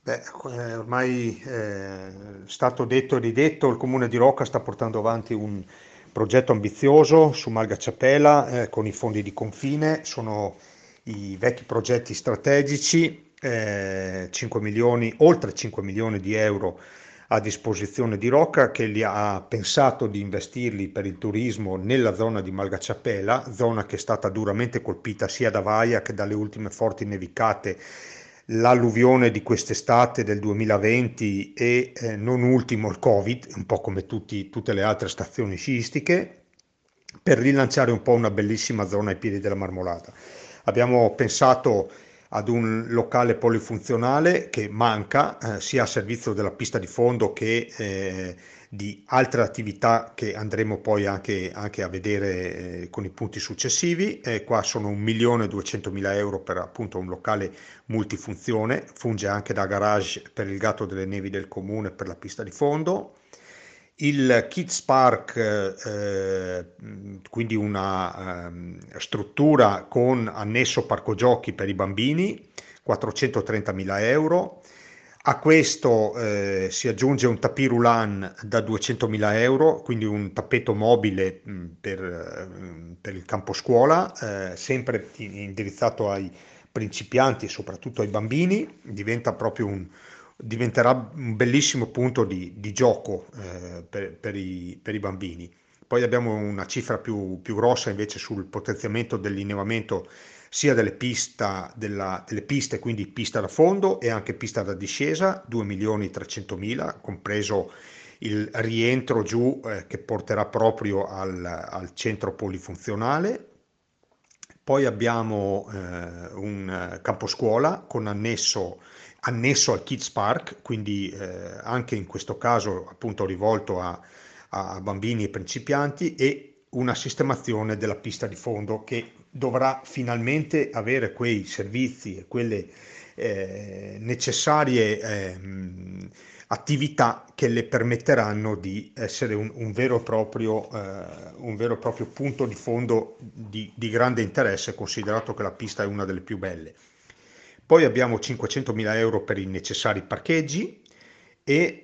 Beh, ormai stato detto e ridetto, il Comune di Rocca sta portando avanti un progetto ambizioso su Malgacciapela con i fondi di confine, sono i vecchi progetti strategici, 5 milioni, oltre 5 milioni di euro a disposizione di Rocca che li ha pensato di investirli per il turismo nella zona di Malgacciapela, zona che è stata duramente colpita sia da Vaia che dalle ultime forti nevicate, l'alluvione di quest'estate del 2020 e non ultimo il Covid, un po' come tutte le altre stazioni sciistiche, per rilanciare un po' una bellissima zona ai piedi della Marmolata. Abbiamo pensato ad un locale polifunzionale che manca sia a servizio della pista di fondo che di altre attività che andremo poi anche a vedere con i punti successivi. Qua sono 1.200.000 euro per appunto un locale multifunzione, funge anche da garage per il gatto delle nevi del comune per la pista di fondo. Il Kids Park, quindi una struttura con annesso parco giochi per i bambini, 430.000 euro. A questo si aggiunge un tapis roulant da 200.000 euro, quindi un tappeto mobile per il campo scuola, sempre indirizzato ai principianti e soprattutto ai bambini. Diventerà un bellissimo punto di gioco per i bambini. Poi abbiamo una cifra più grossa invece sul potenziamento dell'innevamento sia delle piste, quindi pista da fondo e anche pista da discesa, 2.300.000, compreso il rientro giù che porterà proprio al centro polifunzionale. Poi abbiamo un campo scuola con annesso al Kids Park, quindi anche in questo caso appunto rivolto a bambini e principianti, e una sistemazione della pista di fondo che dovrà finalmente avere quei servizi e quelle necessarie attività che le permetteranno di essere un vero e proprio punto di fondo di grande interesse, considerato che la pista è una delle più belle. Poi abbiamo 500.000 euro per i necessari parcheggi e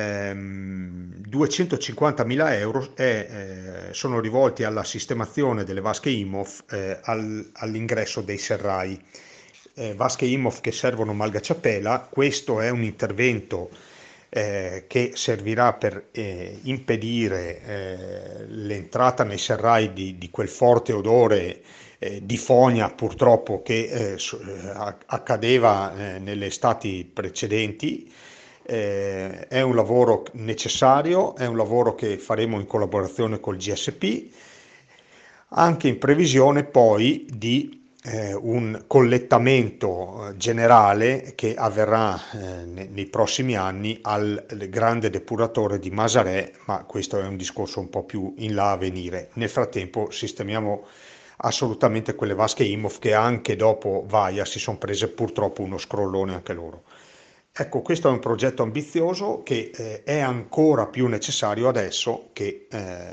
250.000 euro sono rivolti alla sistemazione delle vasche IMOF all'ingresso dei serrai. Vasche IMOF che servono Malgacciapela. Questo è un intervento che servirà per impedire l'entrata nei serrai di quel forte odore di fogna purtroppo che accadeva nelle estati precedenti. È un lavoro necessario, è un lavoro che faremo in collaborazione col GSP, anche in previsione poi di un collettamento generale che avverrà nei prossimi anni al grande depuratore di Masarè, ma questo è un discorso un po' più in là a venire. Nel frattempo sistemiamo assolutamente quelle vasche IMOF che anche dopo Vaia si sono prese purtroppo uno scrollone anche loro. Ecco, questo è un progetto ambizioso che è ancora più necessario adesso che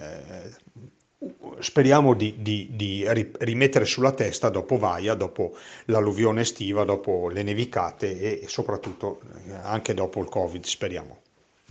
speriamo di rimettere sulla testa dopo Vaia, dopo l'alluvione estiva, dopo le nevicate e soprattutto anche dopo il Covid, speriamo.